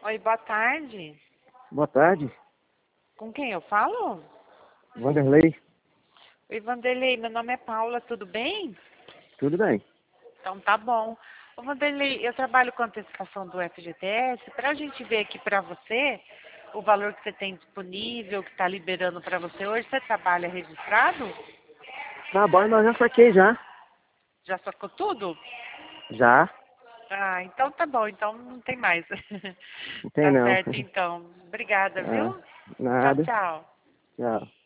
Oi, boa tarde. Boa tarde, Com quem eu falo? Vanderlei. Oi, Vanderlei, meu nome é Paula, tudo bem? Tudo bem? Então tá bom. Ô, Vanderlei, eu trabalho com antecipação do FGTS. Para a gente ver aqui para você o valor que você tem disponível, que está liberando para você hoje, você trabalha registrado? Trabalho, mas já saquei já. Já sacou tudo? Já? Ah, então tá bom, então não tem mais. Não tem Tá não. certo, então. Obrigada, Ah, viu? Tchau, nada. tchau. Tchau.